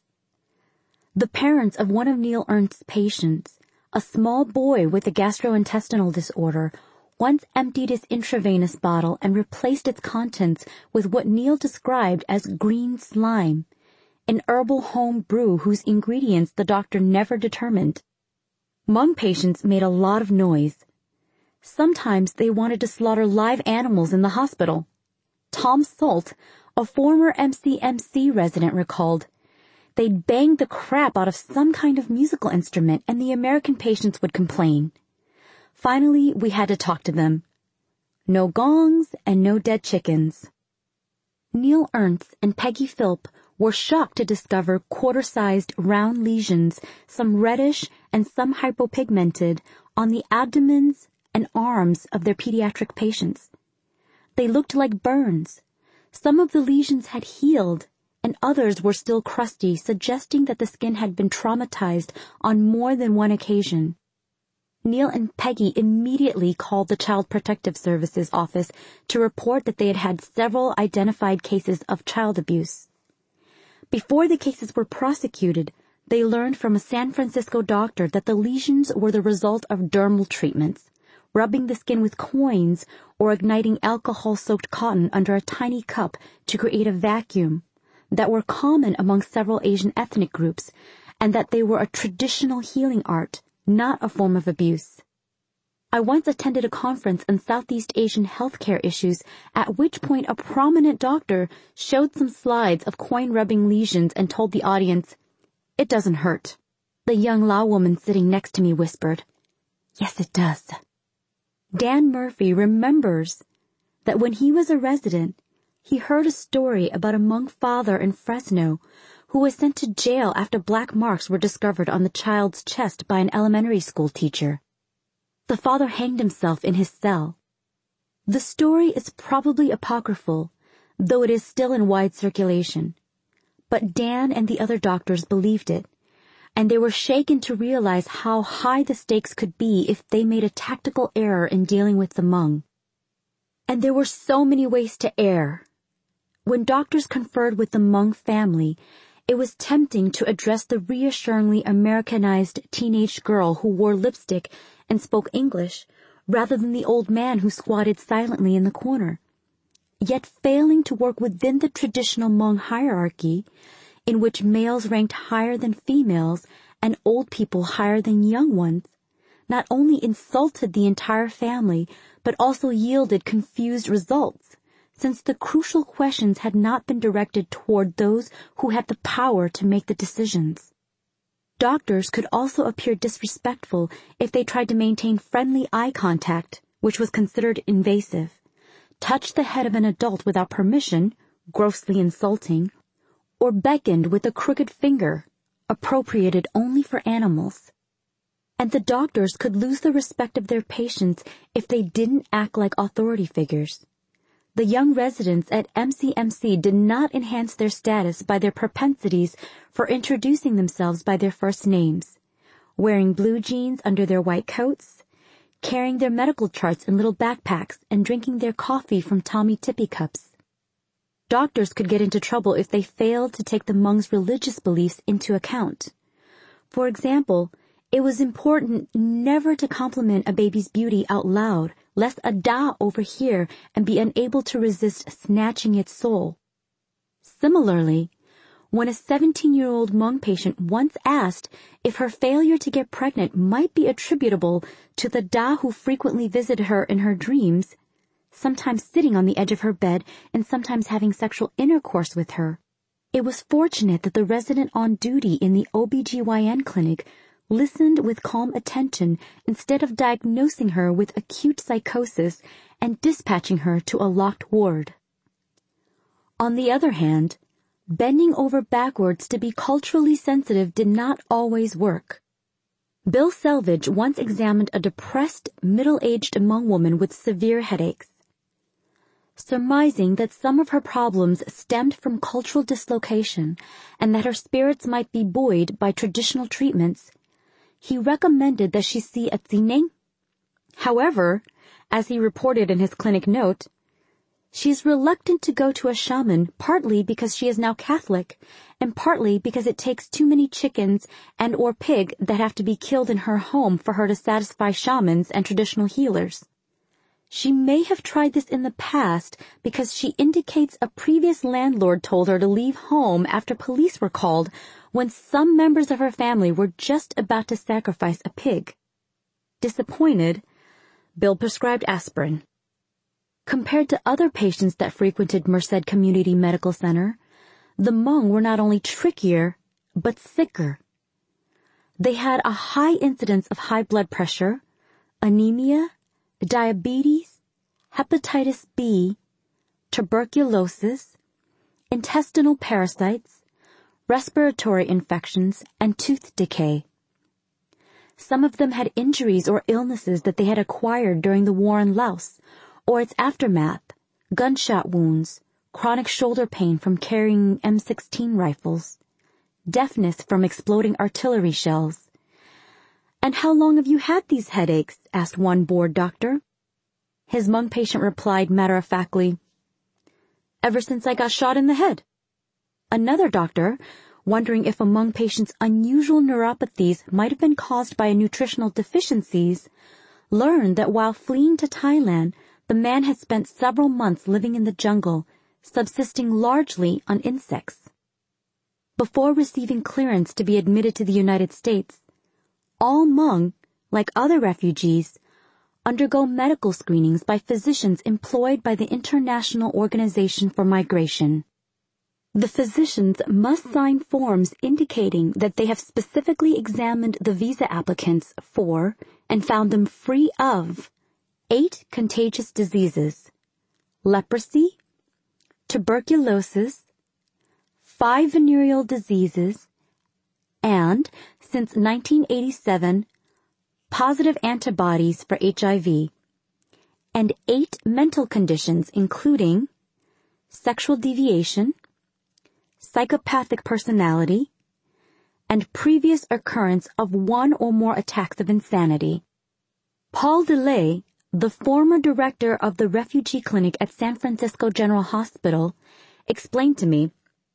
The parents of one of Neil Ernst's patients, a small boy with a gastrointestinal disorder, once emptied his intravenous bottle and replaced its contents with what Neil described as green slime, an herbal home brew whose ingredients the doctor never determined. Hmong patients made a lot of noise. Sometimes they wanted to slaughter live animals in the hospital. Tom Salt, a former MCMC resident, recalled, "They'd bang the crap out of some kind of musical instrument and the American patients would complain. Finally, we had to talk to them. No gongs and no dead chickens." Neil Ernst and Peggy Philp were shocked to discover quarter-sized round lesions, some reddish and some hypopigmented, on the abdomens and arms of their pediatric patients. They looked like burns. Some of the lesions had healed, and others were still crusty, suggesting that the skin had been traumatized on more than one occasion. Neil and Peggy immediately called the Child Protective Services office to report that they had had several identified cases of child abuse. Before the cases were prosecuted, they learned from a San Francisco doctor that the lesions were the result of dermal treatments, rubbing the skin with coins or igniting alcohol-soaked cotton under a tiny cup to create a vacuum, that were common among several Asian ethnic groups, and that they were a traditional healing art, not a form of abuse. I once attended a conference on Southeast Asian healthcare issues, at which point a prominent doctor showed some slides of coin-rubbing lesions and told the audience, "It doesn't hurt." The young Lao woman sitting next to me whispered, "Yes, it does." Dan Murphy remembers that when he was a resident, he heard a story about a Hmong father in Fresno who was sent to jail after black marks were discovered on the child's chest by an elementary school teacher. The father hanged himself in his cell. The story is probably apocryphal, though it is still in wide circulation. But Dan and the other doctors believed it, and they were shaken to realize how high the stakes could be if they made a tactical error in dealing with the Hmong. And there were so many ways to err. When doctors conferred with the Hmong family, it was tempting to address the reassuringly Americanized teenage girl who wore lipstick and spoke English, rather than the old man who squatted silently in the corner. Yet failing to work within the traditional Hmong hierarchy, in which males ranked higher than females and old people higher than young ones, not only insulted the entire family, but also yielded confused results, since the crucial questions had not been directed toward those who had the power to make the decisions. Doctors could also appear disrespectful if they tried to maintain friendly eye contact, which was considered invasive, touch the head of an adult without permission, grossly insulting, or beckoned with a crooked finger, appropriated only for animals. And the doctors could lose the respect of their patients if they didn't act like authority figures. The young residents at MCMC did not enhance their status by their propensities for introducing themselves by their first names, wearing blue jeans under their white coats, carrying their medical charts in little backpacks, and drinking their coffee from Tommy Tippy cups. Doctors could get into trouble if they failed to take the Hmong's religious beliefs into account. For example, it was important never to compliment a baby's beauty out loud, lest a Da overhear and be unable to resist snatching its soul. Similarly, when a 17-year-old Hmong patient once asked if her failure to get pregnant might be attributable to the Da who frequently visited her in her dreams, sometimes sitting on the edge of her bed and sometimes having sexual intercourse with her, it was fortunate that the resident on duty in the OBGYN clinic listened with calm attention instead of diagnosing her with acute psychosis and dispatching her to a locked ward. On the other hand, bending over backwards to be culturally sensitive did not always work. Bill Selvage once examined a depressed, middle-aged Hmong woman with severe headaches. Surmising that some of her problems stemmed from cultural dislocation and that her spirits might be buoyed by traditional treatments, he recommended that she see a tsineng. However, as he reported in his clinic note, she is reluctant to go to a shaman partly because she is now Catholic and partly because it takes too many chickens and or pig that have to be killed in her home for her to satisfy shamans and traditional healers. She may have tried this in the past because she indicates a previous landlord told her to leave home after police were called when some members of her family were just about to sacrifice a pig. Disappointed, Bill prescribed aspirin. Compared to other patients that frequented Merced Community Medical Center, the Hmong were not only trickier, but sicker. They had a high incidence of high blood pressure, anemia, diabetes, hepatitis B, tuberculosis, intestinal parasites, respiratory infections, and tooth decay. Some of them had injuries or illnesses that they had acquired during the war in Laos, or its aftermath, gunshot wounds, chronic shoulder pain from carrying M16 rifles, deafness from exploding artillery shells. "And how long have you had these headaches?" asked one bored doctor. His Hmong patient replied matter-of-factly, "Ever since I got shot in the head." Another doctor, wondering if a Hmong patient's unusual neuropathies might have been caused by nutritional deficiencies, learned that while fleeing to Thailand, the man had spent several months living in the jungle, subsisting largely on insects. Before receiving clearance to be admitted to the United States, all Hmong, like other refugees, undergo medical screenings by physicians employed by the International Organization for Migration. The physicians must sign forms indicating that they have specifically examined the visa applicants for and found them free of 8 contagious diseases: leprosy, tuberculosis, 5 venereal diseases, and, since 1987, positive antibodies for HIV, and 8 mental conditions including sexual deviation, psychopathic personality, and previous occurrence of 1 or more attacks of insanity. Paul DeLay, the former director of the refugee clinic at San Francisco General Hospital, explained to me,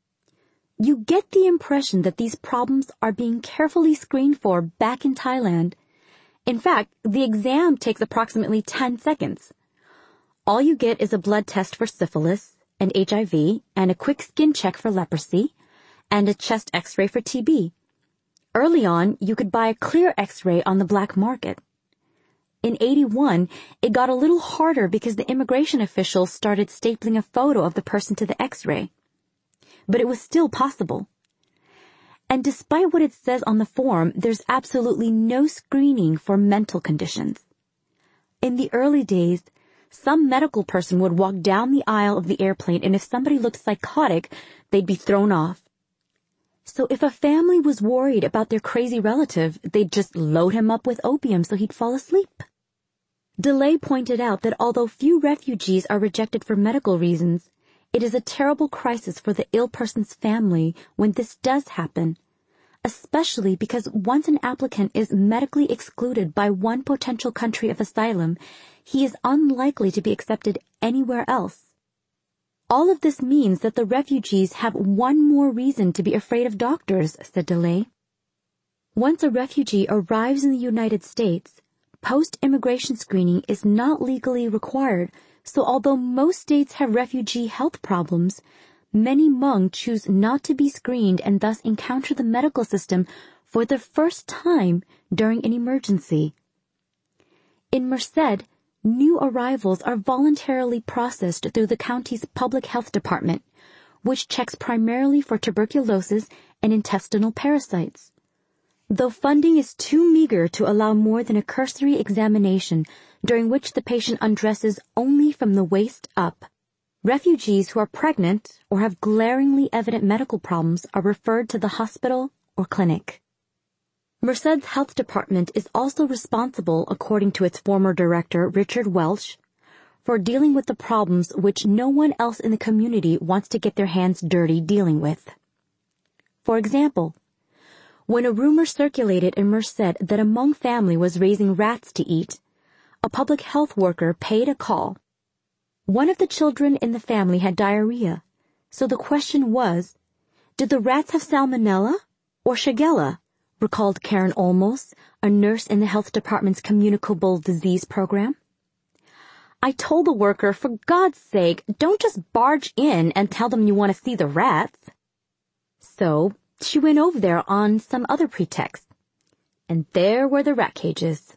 "You get the impression that these problems are being carefully screened for back in Thailand. In fact, the exam takes approximately 10 seconds. All you get is a blood test for syphilis and HIV and a quick skin check for leprosy and a chest x-ray for TB. Early on, you could buy a clear x-ray on the black market. In '81, it got a little harder because the immigration officials started stapling a photo of the person to the x-ray. But it was still possible. And despite what it says on the form, there's absolutely no screening for mental conditions. In the early days, some medical person would walk down the aisle of the airplane, and if somebody looked psychotic, they'd be thrown off. So if a family was worried about their crazy relative, they'd just load him up with opium so he'd fall asleep." DeLay pointed out that although few refugees are rejected for medical reasons, it is a terrible crisis for the ill person's family when this does happen, especially because once an applicant is medically excluded by one potential country of asylum, he is unlikely to be accepted anywhere else. "All of this means that the refugees have one more reason to be afraid of doctors," said DeLay. Once a refugee arrives in the United States, post-immigration screening is not legally required, so although most states have refugee health problems, many Hmong choose not to be screened and thus encounter the medical system for the first time during an emergency. In Merced, new arrivals are voluntarily processed through the county's public health department, which checks primarily for tuberculosis and intestinal parasites. Though funding is too meager to allow more than a cursory examination during which the patient undresses only from the waist up, refugees who are pregnant or have glaringly evident medical problems are referred to the hospital or clinic. Merced's health department is also responsible, according to its former director, Richard Welch, for dealing with the problems which no one else in the community wants to get their hands dirty dealing with. For example, when a rumor circulated in Merced that a Hmong family was raising rats to eat, a public health worker paid a call. One of the children in the family had diarrhea, so the question was, did the rats have salmonella or shigella? Recalled Karen Olmos, a nurse in the health department's communicable disease program. "I told the worker, for God's sake, don't just barge in and tell them you want to see the rats." So she went over there on some other pretext, and there were the rat cages.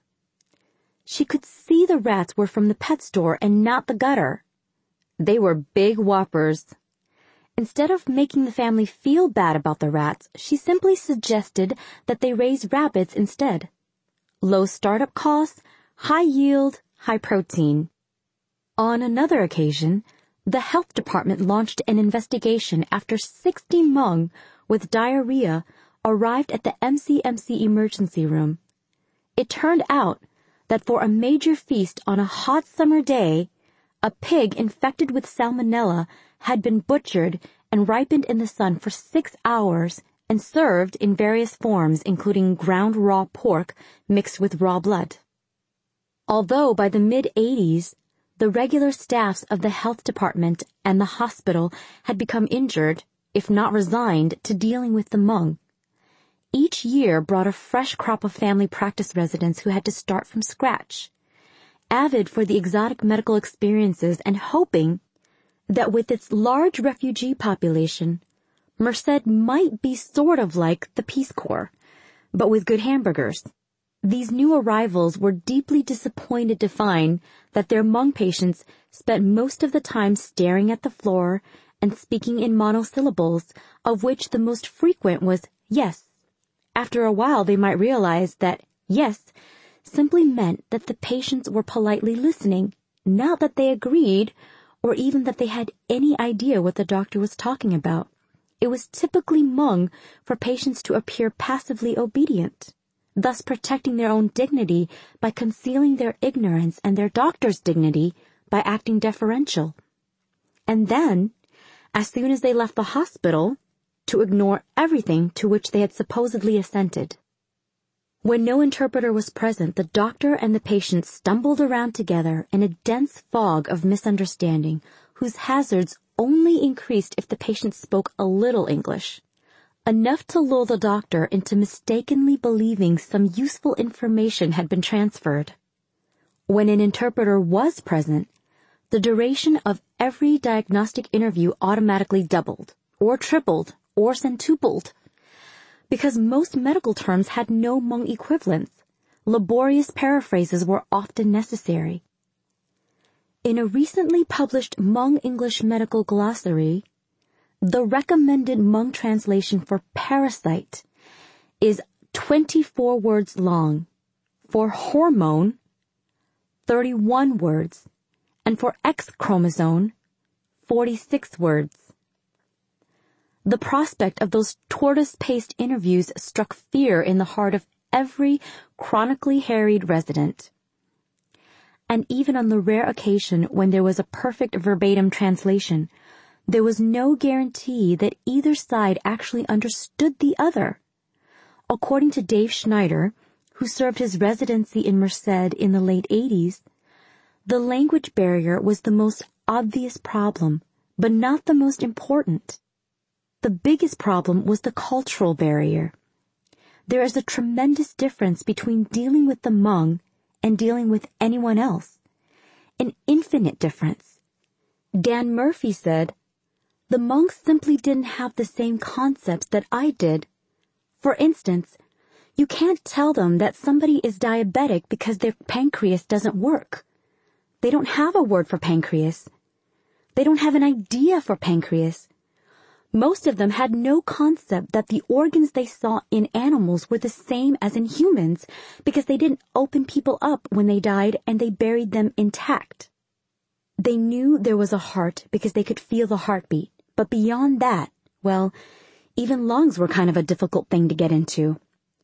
She could see the rats were from the pet store and not the gutter. They were big whoppers. Instead of making the family feel bad about the rats, she simply suggested that they raise rabbits instead. Low startup costs, high yield, high protein. On another occasion, the health department launched an investigation after 60 Hmong with diarrhea arrived at the MCMC emergency room. It turned out that for a major feast on a hot summer day, a pig infected with salmonella had been butchered and ripened in the sun for 6 hours and served in various forms, including ground raw pork mixed with raw blood. Although by the mid-'80s, the regular staffs of the health department and the hospital had become injured, if not resigned, to dealing with the Hmong, each year brought a fresh crop of family practice residents who had to start from scratch, avid for the exotic medical experiences and hoping that with its large refugee population, Merced might be sort of like the Peace Corps, but with good hamburgers. These new arrivals were deeply disappointed to find that their Hmong patients spent most of the time staring at the floor and speaking in monosyllables, of which the most frequent was yes. After a while, they might realize that yes simply meant that the patients were politely listening, not that they agreed or even that they had any idea what the doctor was talking about. It was typically Hmong for patients to appear passively obedient, thus protecting their own dignity by concealing their ignorance and their doctor's dignity by acting deferential. And then, as soon as they left the hospital, to ignore everything to which they had supposedly assented. When no interpreter was present, the doctor and the patient stumbled around together in a dense fog of misunderstanding, whose hazards only increased if the patient spoke a little English, enough to lull the doctor into mistakenly believing some useful information had been transferred. When an interpreter was present, the duration of every diagnostic interview automatically doubled, or tripled, or centupled. Because most medical terms had no Hmong equivalents, laborious paraphrases were often necessary. In a recently published Hmong English medical glossary, the recommended Hmong translation for parasite is 24 words long, for hormone, 31 words, and for X chromosome, 46 words. The prospect of those tortoise-paced interviews struck fear in the heart of every chronically harried resident. And even on the rare occasion when there was a perfect verbatim translation, there was no guarantee that either side actually understood the other. According to Dave Schneider, who served his residency in Merced in the late 80s, the language barrier was the most obvious problem, but not the most important. The biggest problem was the cultural barrier. There is a tremendous difference between dealing with the Hmong and dealing with anyone else. An infinite difference. Dan Murphy said, "The Hmong simply didn't have the same concepts that I did. For instance, you can't tell them that somebody is diabetic because their pancreas doesn't work. They don't have a word for pancreas. They don't have an idea for pancreas. Most of them had no concept that the organs they saw in animals were the same as in humans because they didn't open people up when they died and they buried them intact. They knew there was a heart because they could feel the heartbeat, but beyond that, well, even lungs were kind of a difficult thing to get into.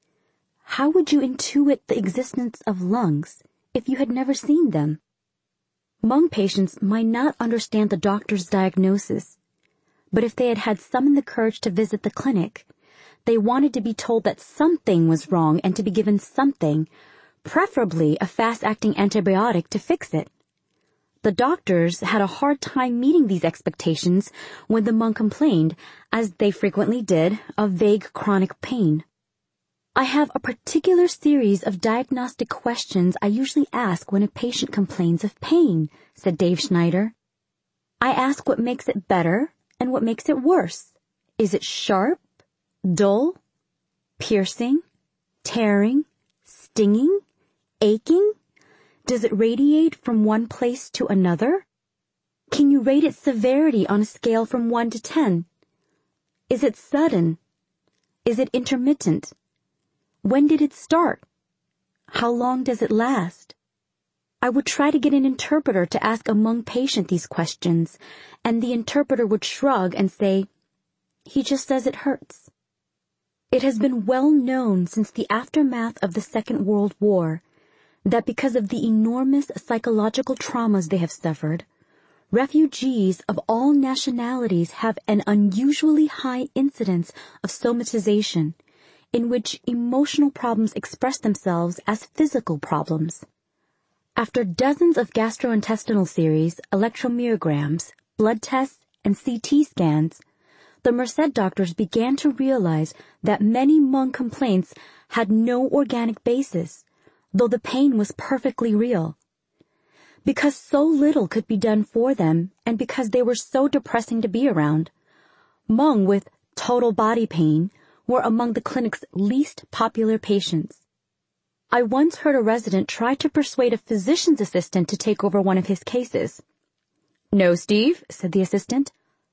How would you intuit the existence of lungs if you had never seen them? Hmong patients might not understand the doctor's diagnosis, but if they had had summoned the courage to visit the clinic, they wanted to be told that something was wrong and to be given something, preferably a fast-acting antibiotic to fix it. The doctors had a hard time meeting these expectations when the Hmong complained, as they frequently did, of vague chronic pain. I have a particular series of diagnostic questions I usually ask when a patient complains of pain, said Dave Schneider. I ask what makes it better and what makes it worse. Is it sharp, dull, piercing, tearing, stinging, aching? Does it radiate from one place to another? Can you rate its severity on a scale from 1 to 10? Is it sudden? Is it intermittent? When did it start? How long does it last? I would try to get an interpreter to ask a Hmong patient these questions, and the interpreter would shrug and say, "He just says it hurts." It has been well known since the aftermath of the Second World War that because of the enormous psychological traumas they have suffered, refugees of all nationalities have an unusually high incidence of somatization, in which emotional problems express themselves as physical problems. After dozens of gastrointestinal series, electromyograms, blood tests, and CT scans, the Merced doctors began to realize that many Hmong complaints had no organic basis, though the pain was perfectly real. because so little could be done for them and because they were so depressing to be around. Meng, with total body pain, were among the clinic's least popular patients. I once heard a resident try to persuade a physician's assistant to take over one of his cases. "No, Steve," said the assistant.